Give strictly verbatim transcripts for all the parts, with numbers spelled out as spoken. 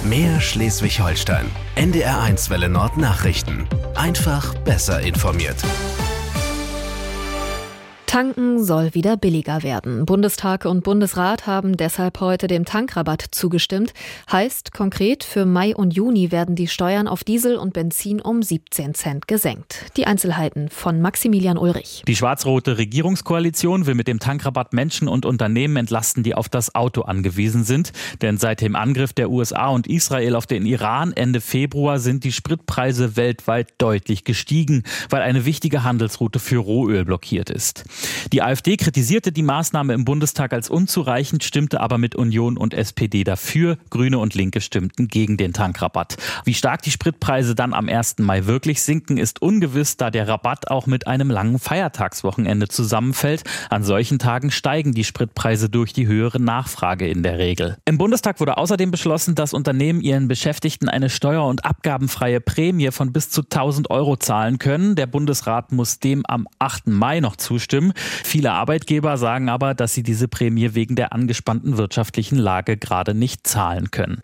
Mehr Schleswig-Holstein. N D R eins Welle Nord Nachrichten. Einfach besser informiert. Tanken soll wieder billiger werden. Bundestag und Bundesrat haben deshalb heute dem Tankrabatt zugestimmt. Heißt konkret, für Mai und Juni werden die Steuern auf Diesel und Benzin um siebzehn Cent gesenkt. Die Einzelheiten von Maximilian Ulrich. Die schwarz-rote Regierungskoalition will mit dem Tankrabatt Menschen und Unternehmen entlasten, die auf das Auto angewiesen sind. Denn seit dem Angriff der U S A und Israel auf den Iran Ende Februar sind die Spritpreise weltweit deutlich gestiegen, weil eine wichtige Handelsroute für Rohöl blockiert ist. Die AfD kritisierte die Maßnahme im Bundestag als unzureichend, stimmte aber mit Union und S P D dafür. Grüne und Linke stimmten gegen den Tankrabatt. Wie stark die Spritpreise dann am ersten Mai wirklich sinken, ist ungewiss, da der Rabatt auch mit einem langen Feiertagswochenende zusammenfällt. An solchen Tagen steigen die Spritpreise durch die höhere Nachfrage in der Regel. Im Bundestag wurde außerdem beschlossen, dass Unternehmen ihren Beschäftigten eine steuer- und abgabenfreie Prämie von bis zu tausend Euro zahlen können. Der Bundesrat muss dem am achten Mai noch zustimmen. Viele Arbeitgeber sagen aber, dass sie diese Prämie wegen der angespannten wirtschaftlichen Lage gerade nicht zahlen können.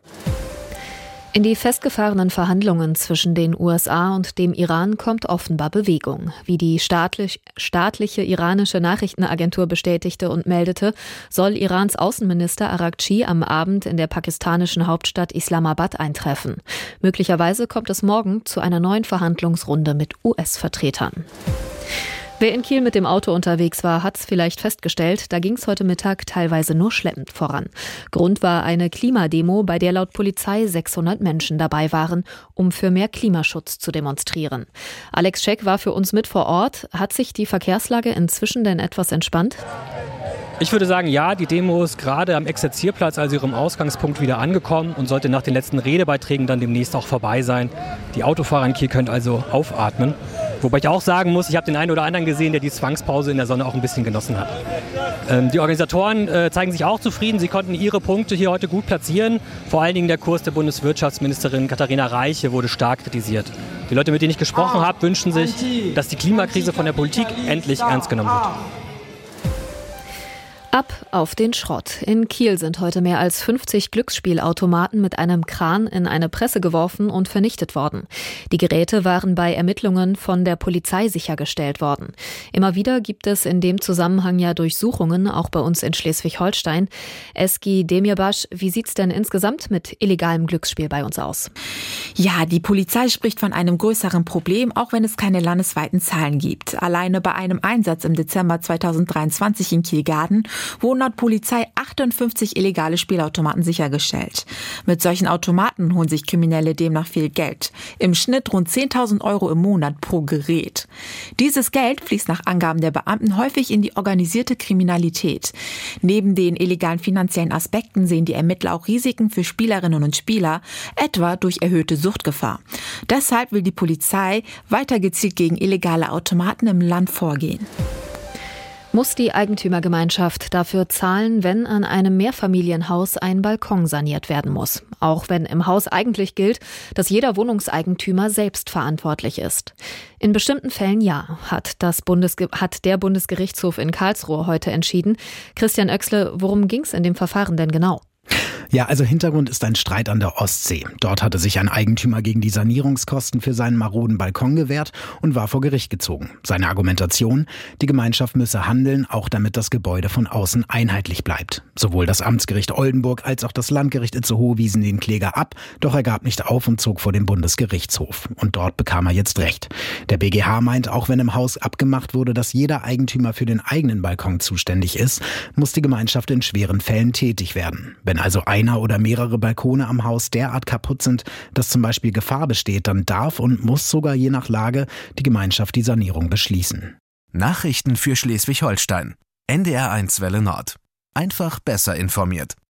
In die festgefahrenen Verhandlungen zwischen den U S A und dem Iran kommt offenbar Bewegung. Wie die staatlich, staatliche iranische Nachrichtenagentur bestätigte und meldete, soll Irans Außenminister Araghchi am Abend in der pakistanischen Hauptstadt Islamabad eintreffen. Möglicherweise kommt es morgen zu einer neuen Verhandlungsrunde mit U S-Vertretern. Wer in Kiel mit dem Auto unterwegs war, hat es vielleicht festgestellt, da ging es heute Mittag teilweise nur schleppend voran. Grund war eine Klimademo, bei der laut Polizei sechshundert Menschen dabei waren, um für mehr Klimaschutz zu demonstrieren. Alex Scheck war für uns mit vor Ort. Hat sich die Verkehrslage inzwischen denn etwas entspannt? Ich würde sagen, ja, die Demo ist gerade am Exerzierplatz, also ihrem Ausgangspunkt, wieder angekommen und sollte nach den letzten Redebeiträgen dann demnächst auch vorbei sein. Die Autofahrer in Kiel können also aufatmen. Wobei ich auch sagen muss, ich habe den einen oder anderen gesehen, der die Zwangspause in der Sonne auch ein bisschen genossen hat. Ähm, die Organisatoren äh, zeigen sich auch zufrieden. Sie konnten ihre Punkte hier heute gut platzieren. Vor allen Dingen der Kurs der Bundeswirtschaftsministerin Katharina Reiche wurde stark kritisiert. Die Leute, mit denen ich gesprochen habe, wünschen sich, dass die Klimakrise von der Politik endlich ernst genommen wird. Ab auf den Schrott. In Kiel sind heute mehr als fünfzig Glücksspielautomaten mit einem Kran in eine Presse geworfen und vernichtet worden. Die Geräte waren bei Ermittlungen von der Polizei sichergestellt worden. Immer wieder gibt es in dem Zusammenhang ja Durchsuchungen, auch bei uns in Schleswig-Holstein. Eski Demirbaş, wie sieht's denn insgesamt mit illegalem Glücksspiel bei uns aus? Ja, die Polizei spricht von einem größeren Problem, auch wenn es keine landesweiten Zahlen gibt. Alleine bei einem Einsatz im Dezember zweitausenddreiundzwanzig in Kielgarten wurden laut Polizei achtundfünfzig illegale Spielautomaten sichergestellt. Mit solchen Automaten holen sich Kriminelle demnach viel Geld. Im Schnitt rund zehntausend Euro im Monat pro Gerät. Dieses Geld fließt nach Angaben der Beamten häufig in die organisierte Kriminalität. Neben den illegalen finanziellen Aspekten sehen die Ermittler auch Risiken für Spielerinnen und Spieler, etwa durch erhöhte Suchtgefahr. Deshalb will die Polizei weiter gezielt gegen illegale Automaten im Land vorgehen. Muss die Eigentümergemeinschaft dafür zahlen, wenn an einem Mehrfamilienhaus ein Balkon saniert werden muss? Auch wenn im Haus eigentlich gilt, dass jeder Wohnungseigentümer selbst verantwortlich ist. In bestimmten Fällen ja, hat, das Bundesge- hat der Bundesgerichtshof in Karlsruhe heute entschieden. Christian Oechsle, worum ging es in dem Verfahren denn genau? Ja, also Hintergrund ist ein Streit an der Ostsee. Dort hatte sich ein Eigentümer gegen die Sanierungskosten für seinen maroden Balkon gewehrt und war vor Gericht gezogen. Seine Argumentation: Die Gemeinschaft müsse handeln, auch damit das Gebäude von außen einheitlich bleibt. Sowohl das Amtsgericht Oldenburg als auch das Landgericht Itzehoe wiesen den Kläger ab, doch er gab nicht auf und zog vor den Bundesgerichtshof. Und dort bekam er jetzt Recht. Der B G H meint, auch wenn im Haus abgemacht wurde, dass jeder Eigentümer für den eigenen Balkon zuständig ist, muss die Gemeinschaft in schweren Fällen tätig werden. Wenn also einer oder mehrere Balkone am Haus derart kaputt sind, dass zum Beispiel Gefahr besteht, dann darf und muss sogar je nach Lage die Gemeinschaft die Sanierung beschließen. Nachrichten für Schleswig-Holstein. N D R eins Welle Nord. Einfach besser informiert.